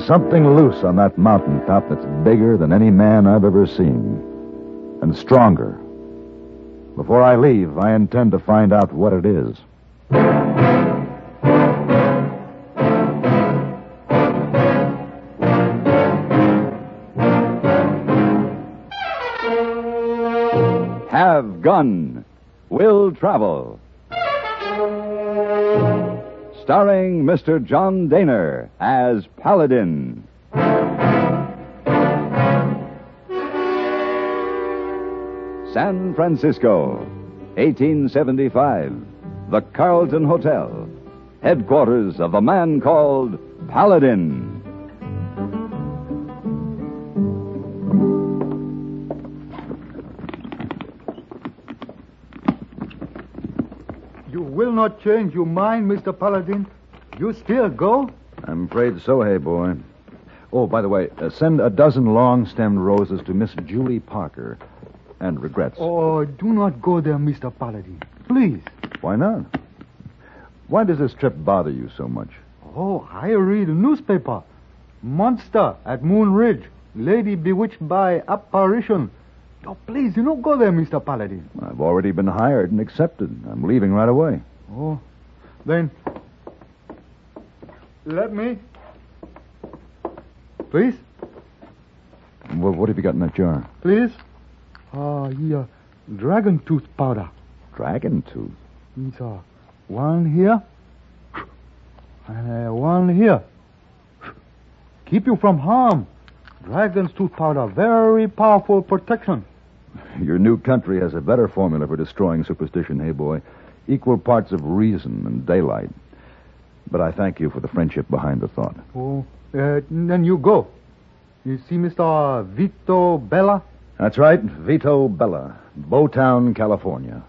something loose on that mountaintop that's bigger than any man I've ever seen. And stronger. Before I leave, I intend to find out what it is. Have Gun. Will Travel. Starring Mr. John Dehner as Paladin. San Francisco, 1875. The Carlton Hotel. Headquarters of a man called Paladin. You will not change your mind, Mr. Paladin? You still go? I'm afraid so, hey, boy. Oh, by the way, send a dozen long-stemmed roses to Miss Julie Parker. And regrets. Oh, do not go there, Mr. Paladin. Please. Why not? Why does this trip bother you so much? Oh, I read a newspaper. Monster at Moon Ridge. Lady bewitched by apparition. Oh, please, do not go there, Mr. Paladin. I've already been hired and accepted. I'm leaving right away. Oh, then let me. Please? Well, what have you got in that jar? Please? Yeah, dragon tooth powder. Dragon tooth? It's one here and one here. Keep you from harm. Dragon's tooth powder, very powerful protection. Your new country has a better formula for destroying superstition, hey, boy. Equal parts of reason and daylight. But I thank you for the friendship behind the thought. Oh, then you go. You see Mr. Vito Bella? That's right, Vito Bella, Bowtown, California.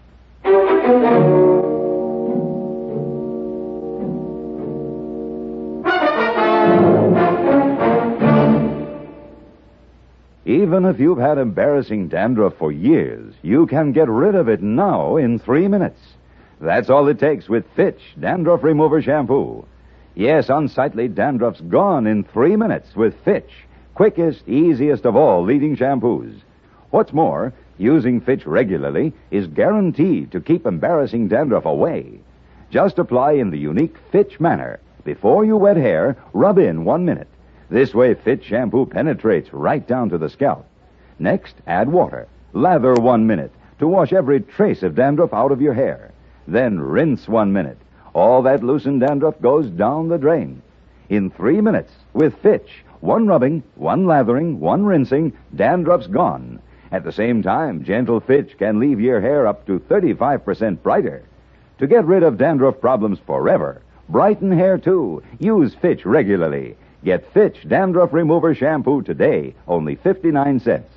Even if you've had embarrassing dandruff for years, you can get rid of it now in 3 minutes. That's all it takes with Fitch Dandruff Remover Shampoo. Yes, unsightly dandruff's gone in 3 minutes with Fitch, quickest, easiest of all leading shampoos. What's more, using Fitch regularly is guaranteed to keep embarrassing dandruff away. Just apply in the unique Fitch manner. Before you wet hair, rub in 1 minute. This way, Fitch shampoo penetrates right down to the scalp. Next, add water. Lather 1 minute to wash every trace of dandruff out of your hair. Then rinse 1 minute. All that loosened dandruff goes down the drain. In 3 minutes, with Fitch, 1 rubbing, 1 lathering, 1 rinsing, dandruff's gone. At the same time, gentle Fitch can leave your hair up to 35% brighter. To get rid of dandruff problems forever, brighten hair too. Use Fitch regularly. Get Fitch Dandruff Remover Shampoo today, only 59 cents.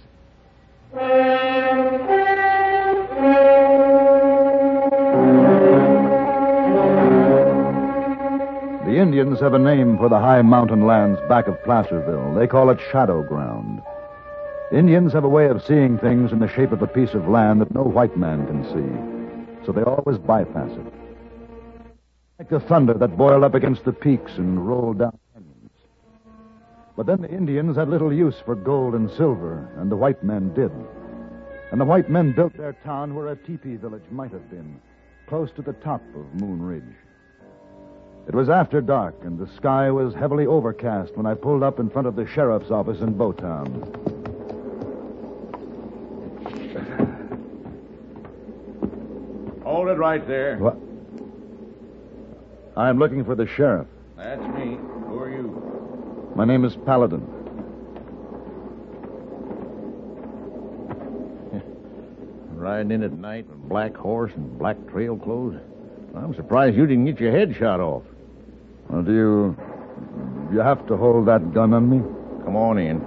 The Indians have a name for the high mountain lands back of Placerville. They call it Shadow Ground. Indians have a way of seeing things in the shape of a piece of land that no white man can see, so they always bypass it. Like the thunder that boiled up against the peaks and rolled down canyons. But then the Indians had little use for gold and silver, and the white men did. And the white men built their town where a teepee village might have been, close to the top of Moon Ridge. It was after dark, and the sky was heavily overcast when I pulled up in front of the sheriff's office in Bowtown. Hold it right there. What? I'm looking for the sheriff. That's me. Who are you? My name is Paladin. Riding in at night with black horse and black trail clothes. I'm surprised you didn't get your head shot off. Well, do you have to hold that gun on me? Come on in.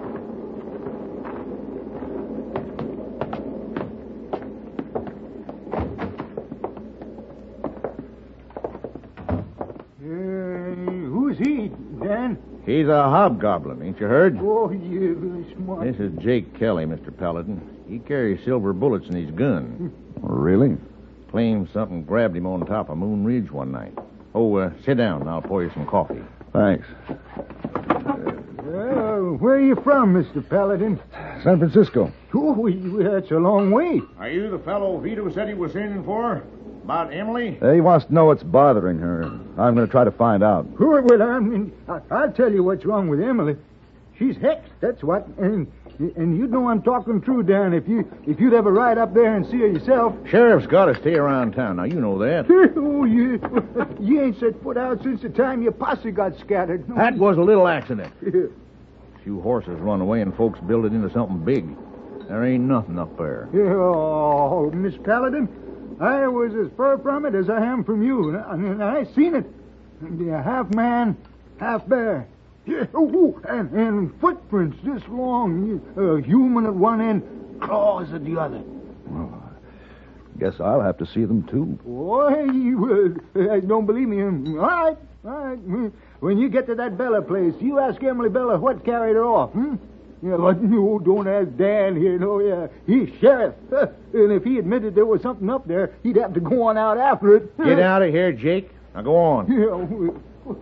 Who's he, Dan? He's a hobgoblin, ain't you heard? Oh, yeah, very smart. This is Jake Kelly, Mr. Paladin. He carries silver bullets in his gun. Really? Claims something grabbed him on top of Moon Ridge one night. Oh, sit down and I'll pour you some coffee. Thanks. Where are you from, Mr. Paladin? San Francisco. Oh, that's a long way. Are you the fellow Vito said he was in for? About Emily? He wants to know what's bothering her. I'm going to try to find out. Well, I'll tell you what's wrong with Emily. She's hexed, that's what. And you know I'm talking true, Dan. If you'd ever ride up there and see her yourself. Sheriff's got to stay around town. Now, you know that. Oh, you ain't set foot out since the time your posse got scattered. No. That was a little accident. A few horses run away and folks build it into something big. There ain't nothing up there. Oh, Miss Paladin, I was as far from it as I am from you. I seen it. Half man, half bear. Yeah, and footprints this long. A human at one end, claws at the other. Well, I guess I'll have to see them, too. Boy, don't believe me. All right. When you get to that Bella place, you ask Emily Bella what carried her off, Yeah, but no, don't ask Dan here. No, yeah. He's sheriff. And if he admitted there was something up there, he'd have to go on out after it. Get out of here, Jake. Now go on. Yeah.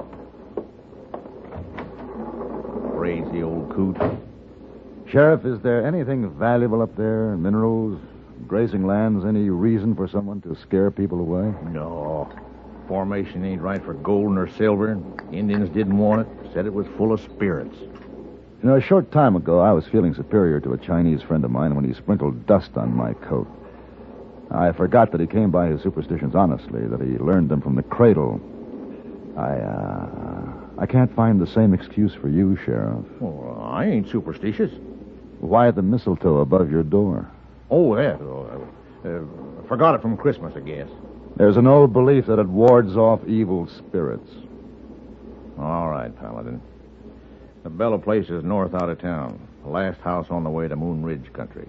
Crazy old coot. Sheriff, is there anything valuable up there? Minerals, grazing lands, any reason for someone to scare people away? No. Formation ain't right for gold nor silver. Indians didn't want it. Said it was full of spirits. You know, a short time ago, I was feeling superior to a Chinese friend of mine when he sprinkled dust on my coat. I forgot that he came by his superstitions honestly, that he learned them from the cradle. I can't find the same excuse for you, Sheriff. Well, I ain't superstitious. Why the mistletoe above your door? Oh, that. Forgot it from Christmas, I guess. There's an old belief that it wards off evil spirits. All right, Paladin. The Bella place is north out of town. The last house on the way to Moon Ridge country.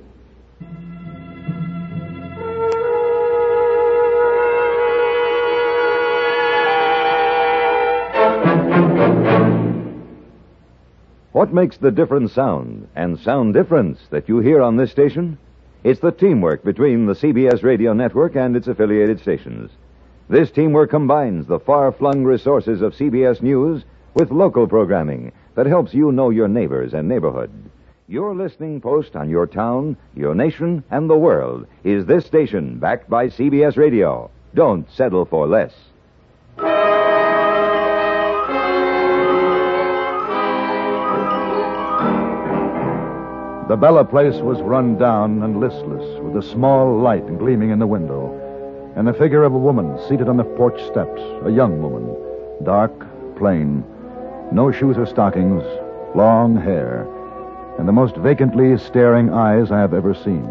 What makes the different sound and sound difference that you hear on this station? It's the teamwork between the CBS radio network and its affiliated stations. This teamwork combines the far-flung resources of CBS News with local programming that helps you know your neighbors and neighborhood. Your listening post on your town, your nation, and the world is this station, backed by CBS Radio. Don't settle for less. The Bella place was run down and listless, with a small light gleaming in the window, and the figure of a woman seated on the porch steps, a young woman, dark, plain, no shoes or stockings, long hair, and the most vacantly staring eyes I have ever seen.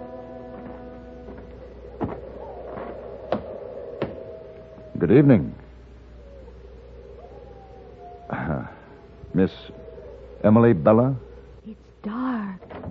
Good evening. Miss Emily Bella? It's dark.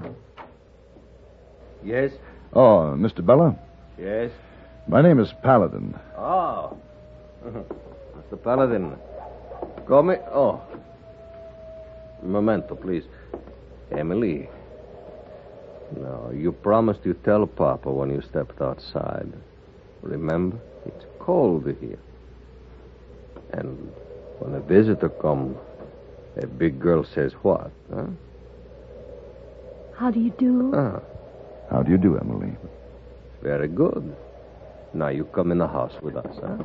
Yes? Oh, Mr. Bella? Yes? My name is Paladin. Oh. Mr. Paladin. Come in. Oh. Memento, please. Emily. No, you promised you'd tell Papa when you stepped outside. Remember? It's cold here. And when a visitor comes, a big girl says what, huh? How do you do? How do you do, Emily? Very good. Now you come in the house with us, huh?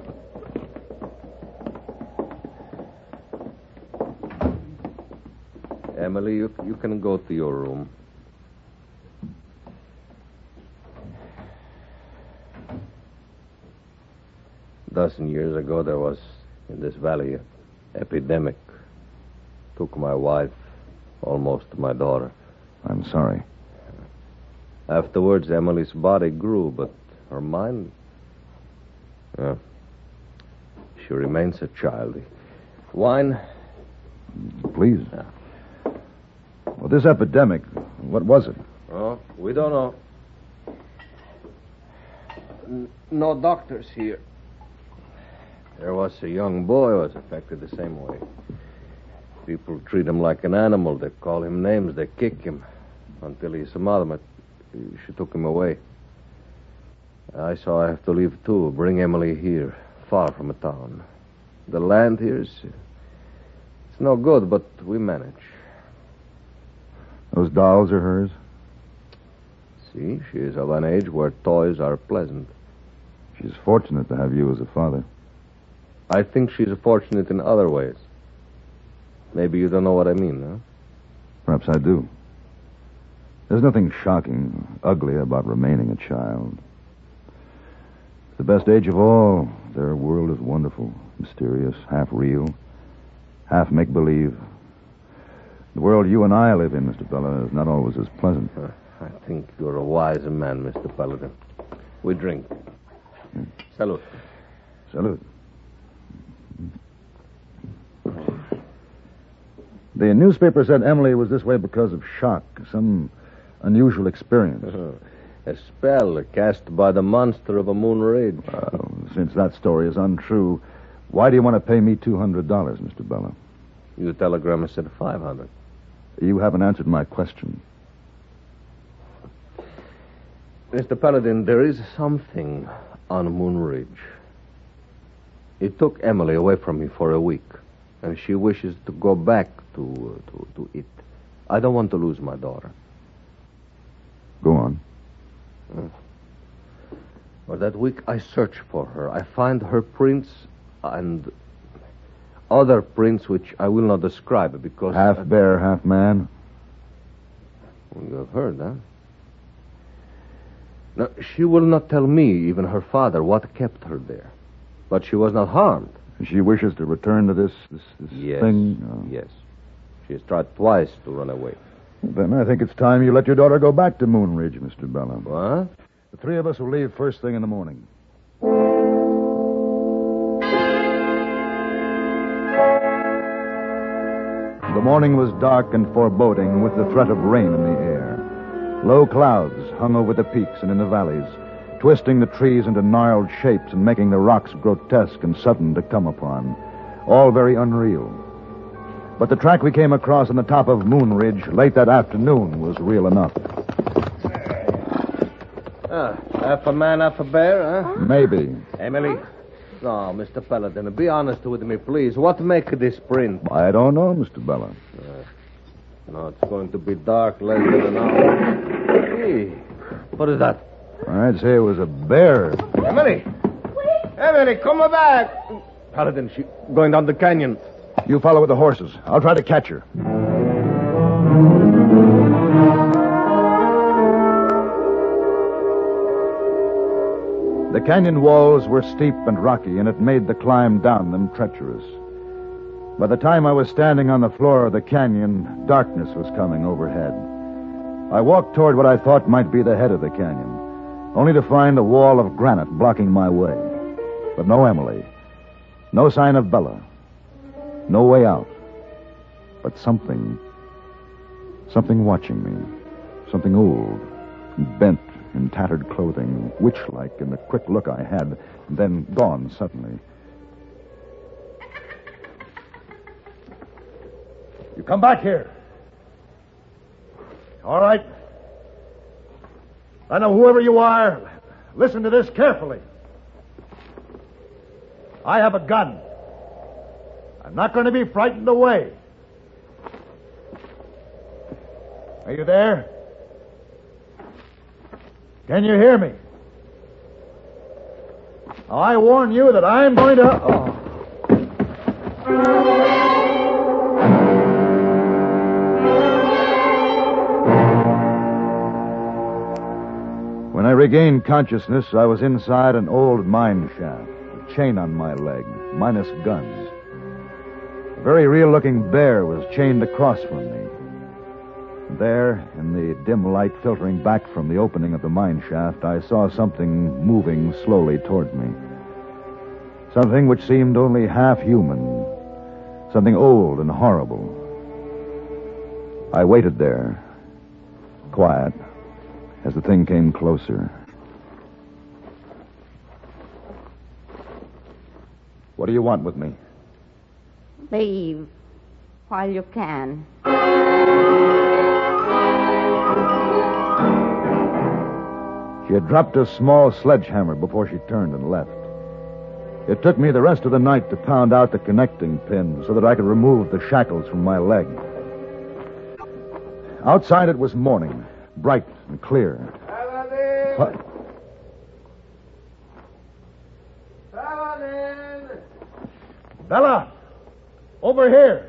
Emily, you can go to your room. A dozen years ago, there was, in this valley, an epidemic. Took my wife, almost my daughter. I'm sorry. Afterwards, Emily's body grew, but her mind... she remains a child. Wine? Please. Yeah. Well, this epidemic, what was it? Oh, we don't know. No doctors here. There was a young boy who was affected the same way. People treat him like an animal. They call him names. They kick him until his mother, she took him away. I saw I have to leave, too. Bring Emily here, far from a town. The land here is... it's no good, but we manage. Those dolls are hers? See, she is of an age where toys are pleasant. She's fortunate to have you as a father. I think she's fortunate in other ways. Maybe you don't know what I mean, huh? Perhaps I do. There's nothing shocking, ugly about remaining a child. It's the best age of all. Their world is wonderful, mysterious, half real, half make-believe. The world you and I live in, Mr. Bella, is not always as pleasant. I think you're a wise man, Mr. Paladin. We drink. Salute. Salute. The newspaper said Emily was this way because of shock, some unusual experience. A spell cast by the monster of a Moon Ridge. Since that story is untrue, why do you want to pay me $200, Mr. Bella? Your telegram said 500. You haven't answered my question. Mr. Paladin, there is something on Moon Ridge. It took Emily away from me for a week, and she wishes to go back to it. I don't want to lose my daughter. Go on. For that week, I search for her. I find her prints and other prints which I will not describe because... Half bear, half man? You have heard, huh? Now, she will not tell me, even her father, what kept her there. But she was not harmed. She wishes to return to this Yes. thing? Oh. Yes. She has tried twice to run away. Then I think it's time you let your daughter go back to Moon Ridge, Mr. Bella. What? The three of us will leave first thing in the morning. The morning was dark and foreboding with the threat of rain in the air. Low clouds hung over the peaks and in the valleys, twisting the trees into gnarled shapes and making the rocks grotesque and sudden to come upon. All very unreal. But the track we came across on the top of Moon Ridge late that afternoon was real enough. Half a man, half a bear, huh? Maybe. Emily. No, Mr. Paladin, be honest with me, please. What make this print? I don't know, Mr. Bella. No, it's going to be dark less than an hour. Hey, what is that? I'd say it was a bear. Emily! Emily, come back! Paladin, she's going down the canyon. You follow with the horses. I'll try to catch her. The canyon walls were steep and rocky, and it made the climb down them treacherous. By the time I was standing on the floor of the canyon, darkness was coming overhead. I walked toward what I thought might be the head of the canyon, only to find a wall of granite blocking my way. But no Emily. No sign of Bella. No way out. But something watching me. Something old, bent in tattered clothing, witch-like in the quick look I had, and then gone suddenly. You come back here. All right. I know whoever you are. Listen to this carefully. I have a gun. I'm not going to be frightened away. Are you there? Can you hear me? I warn you that I'm going to... When I regained consciousness, I was inside an old mine shaft, a chain on my leg, minus guns. A very real-looking bear was chained across from me. There, in the dim light filtering back from the opening of the mine shaft, I saw something moving slowly toward me. Something which seemed only half human. Something old and horrible. I waited there, quiet, as the thing came closer. What do you want with me? Leave while you can. She had dropped a small sledgehammer before she turned and left. It took me the rest of the night to pound out the connecting pin so that I could remove the shackles from my leg. Outside it was morning, bright and clear. Paladin! What? Paladin! Bella! Over here!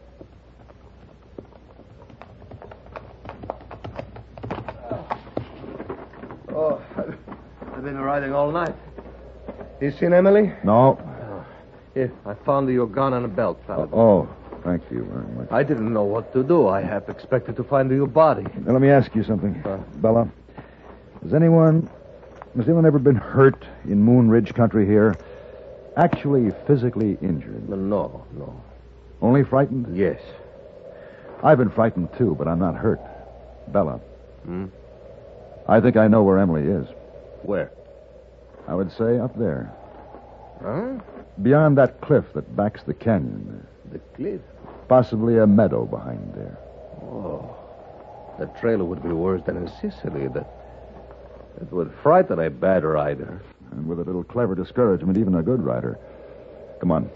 Oh, I've been riding all night. You seen Emily? No. Here, I found your gun and a belt, Paladin. Oh, thank you very much. I didn't know what to do. I half expected to find your body. Now, let me ask you something. Bella, has anyone ever been hurt in Moon Ridge country here? Actually physically injured? No. Only frightened? Yes. I've been frightened, too, but I'm not hurt. Bella. Hmm? I think I know where Emily is. Where? I would say up there. Huh? Beyond that cliff that backs the canyon. The cliff? Possibly a meadow behind there. Oh. That trail would be worse than in Sicily. That would frighten a bad rider. And with a little clever discouragement, even a good rider. Come on.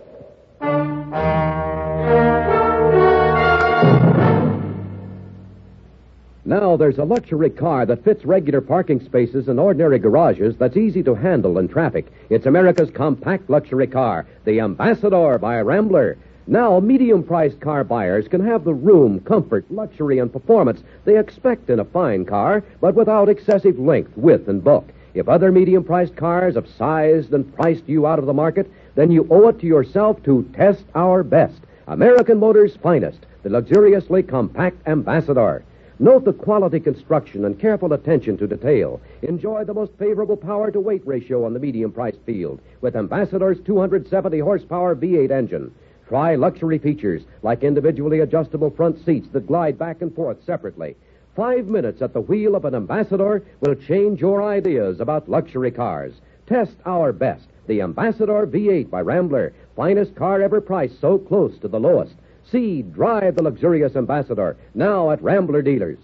Now there's a luxury car that fits regular parking spaces and ordinary garages that's easy to handle in traffic. It's America's compact luxury car, the Ambassador by Rambler. Now, medium-priced car buyers can have the room, comfort, luxury, and performance they expect in a fine car, but without excessive length, width, and bulk. If other medium-priced cars have sized and priced you out of the market, then you owe it to yourself to test our best. American Motors' finest, the luxuriously compact Ambassador. Note the quality construction and careful attention to detail. Enjoy the most favorable power-to-weight ratio on the medium-priced field with Ambassador's 270-horsepower V8 engine. Try luxury features like individually adjustable front seats that glide back and forth separately. 5 minutes at the wheel of an Ambassador will change your ideas about luxury cars. Test our best, the Ambassador V8 by Rambler. Finest car ever priced so close to the lowest. See, drive the luxurious Ambassador, now at Rambler dealers.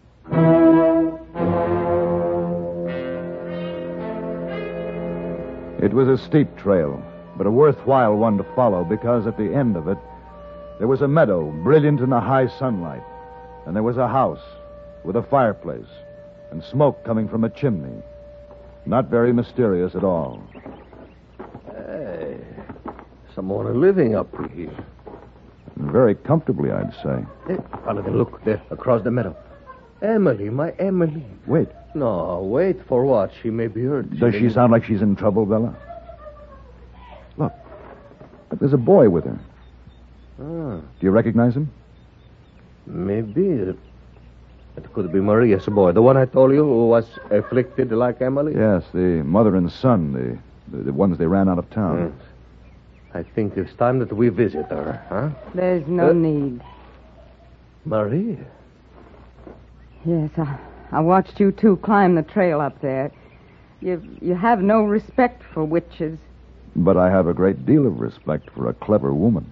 It was a steep trail, but a worthwhile one to follow because at the end of it, there was a meadow brilliant in the high sunlight, and there was a house with a fireplace and smoke coming from a chimney. Not very mysterious at all. Hey, someone living up here. Very comfortably, I'd say. Hey, Paladin, look there, across the meadow. Emily, my Emily. Wait. No, wait for what? She may be hurt. Does she sound like she's in trouble, Bella? Look, there's a boy with her. Ah, Do you recognize him? maybe. It could be Maria's boy, the one I told you who was afflicted like Emily. Yes, the mother and son, the ones they ran out of town. Yes. I think it's time that we visit her, huh? There's no need. Maria? Yes, I watched you two climb the trail up there. You have no respect for witches. But I have a great deal of respect for a clever woman.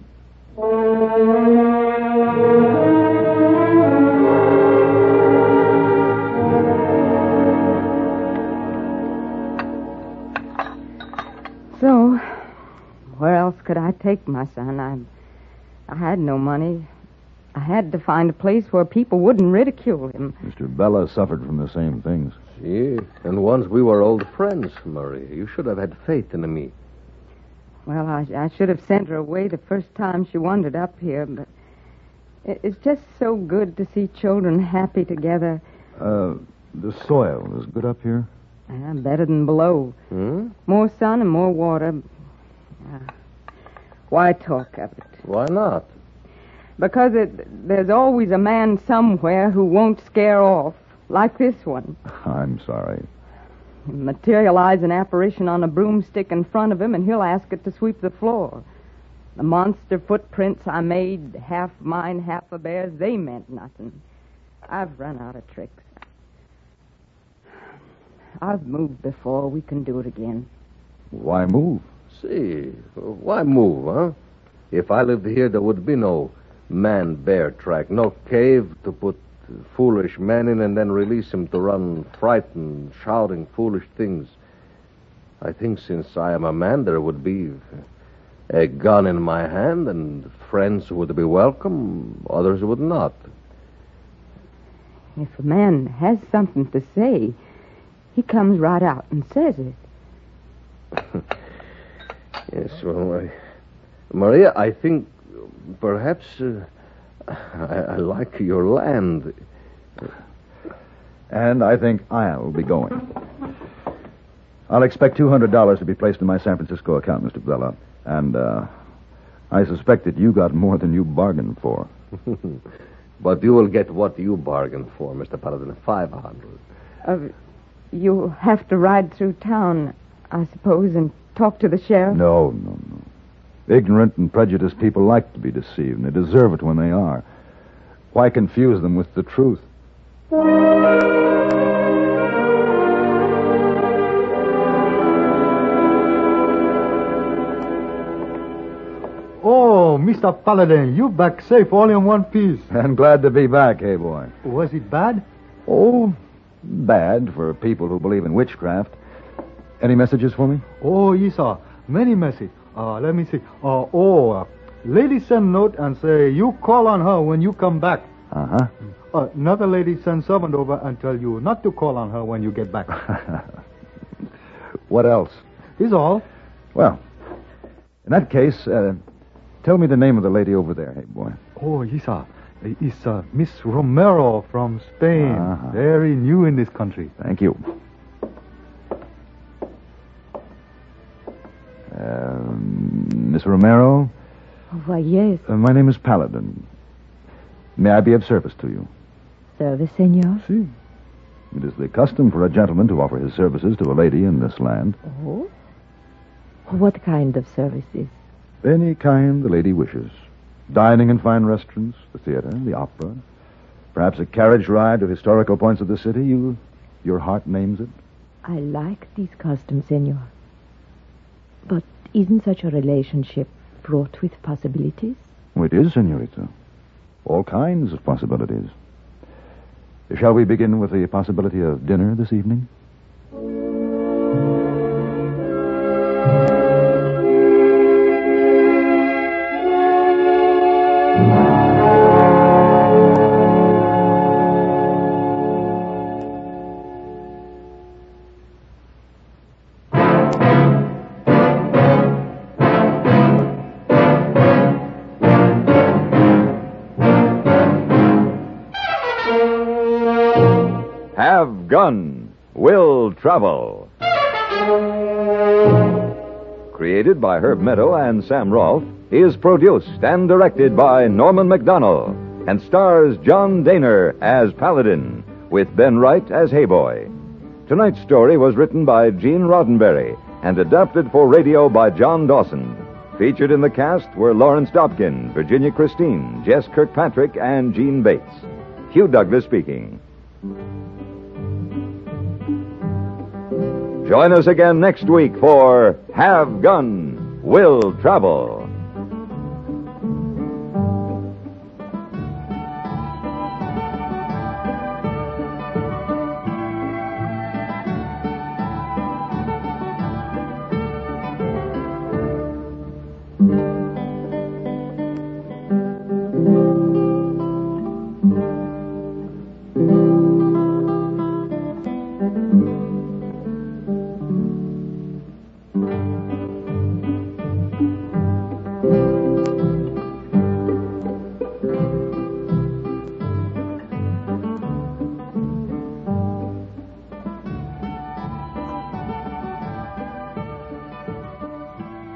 So, where else could I take my son? I had no money. I had to find a place where people wouldn't ridicule him. Mr. Bella suffered from the same things. See, and once we were old friends, Maria. You should have had faith in me. Well, I should have sent her away the first time she wandered up here, but it's just so good to see children happy together. The soil is good up here? Better than below. Hmm? More sun and more water. Why talk of it? Why not? Because there's always a man somewhere who won't scare off, like this one. I'm sorry. Materialize an apparition on a broomstick in front of him, and he'll ask it to sweep the floor. The monster footprints I made, half mine, half a bear's, they meant nothing. I've run out of tricks. I've moved before. We can do it again. Why move? See, why move, huh? If I lived here, there would be no man-bear track, no cave to put foolish men in and then release him to run frightened, shouting foolish things. I think since I am a man, there would be a gun in my hand, and friends would be welcome, others would not. If a man has something to say, he comes right out and says it. Yes, well, Maria, I think perhaps I like your land. And I think I'll be going. I'll expect $200 to be placed in my San Francisco account, Mr. Bella. And I suspect that you got more than you bargained for. But you will get what you bargained for, Mr. Paladin, 500. You have to ride through town, I suppose, and talk to the sheriff? No. Ignorant and prejudiced people like to be deceived, and they deserve it when they are. Why confuse them with the truth? Oh, Mr. Paladin, you back safe all in one piece. And glad to be back, hey boy. Was it bad? Oh, bad for people who believe in witchcraft. Any messages for me? Oh, yes, sir. Many message. Let me see. Lady send note and say you call on her when you come back. Uh-huh. Another lady send servant over and tell you not to call on her when you get back. What else? Is all. Well, in that case, tell me the name of the lady over there, hey boy. Oh, yes, sir. It's Miss Romero from Spain. Uh-huh. Very new in this country. Thank you. Miss Romero? Why, yes. My name is Paladin. May I be of service to you? Service, senor? Si. It is the custom for a gentleman to offer his services to a lady in this land. Oh? What kind of services? Any kind the lady wishes. Dining in fine restaurants, the theater, the opera. Perhaps a carriage ride to historical points of the city. Your heart names it. I like these customs, senor. But isn't such a relationship fraught with possibilities? Oh, it is, senorita. All kinds of possibilities. Shall we begin with the possibility of dinner this evening? Have Gun, Will Travel. Created by Herb Meadow and Sam Rolfe, is produced and directed by Norman MacDonald and stars John Daner as Paladin, with Ben Wright as Hayboy. Tonight's story was written by Gene Roddenberry and adapted for radio by John Dawson. Featured in the cast were Lawrence Dobkin, Virginia Christine, Jess Kirkpatrick, and Gene Bates. Hugh Douglas speaking. Join us again next week for Have Gun, Will Travel.